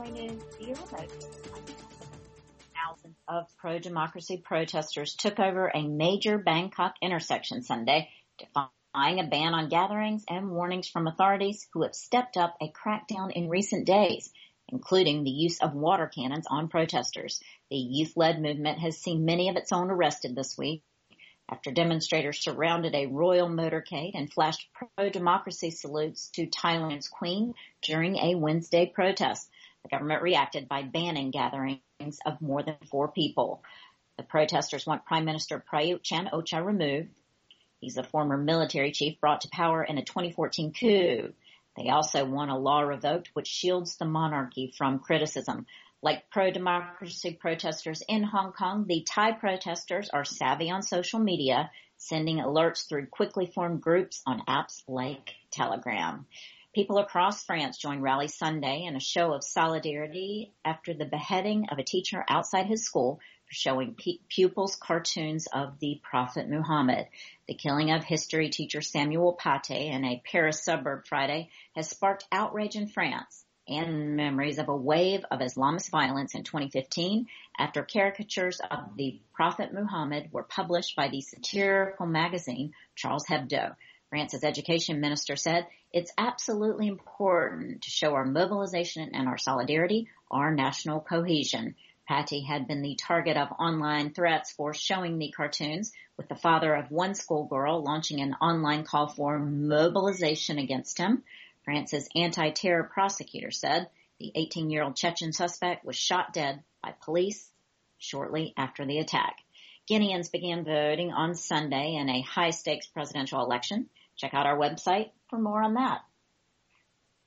News Bureau. Thousands of pro-democracy protesters took over a major Bangkok intersection Sunday, defying a ban on gatherings and warnings from authorities who have stepped up a crackdown in recent days, including the use of water cannons on protesters. The youth-led movement has seen many of its own arrested this week after demonstrators surrounded a royal motorcade and flashed pro-democracy salutes to Thailand's queen during a Wednesday protest. The government reacted by banning gatherings of more than 4 people. The protesters want Prime Minister Prayut Chan-o-cha removed. He's a former military chief brought to power in a 2014 coup. They also want a law revoked which shields the monarchy from criticism. Like pro-democracy protesters in Hong Kong, the Thai protesters are savvy on social media, sending alerts through quickly formed groups on apps like Telegram. People across France joined Rally Sunday in a show of solidarity after the beheading of a teacher outside his school for showing pupils cartoons of the Prophet Muhammad. The killing of history teacher Samuel Paty in a Paris suburb Friday has sparked outrage in France and memories of a wave of Islamist violence in 2015 after caricatures of the Prophet Muhammad were published by the satirical magazine Charles Hebdo. France's education minister said, "It's absolutely important to show our mobilization and our solidarity, our national cohesion." Paty had been the target of online threats for showing the cartoons, with the father of one schoolgirl launching an online call for mobilization against him. France's anti-terror prosecutor said the 18-year-old Chechen suspect was shot dead by police shortly after the attack. Guineans began voting on Sunday in a high-stakes presidential election. Check out our website for more on that.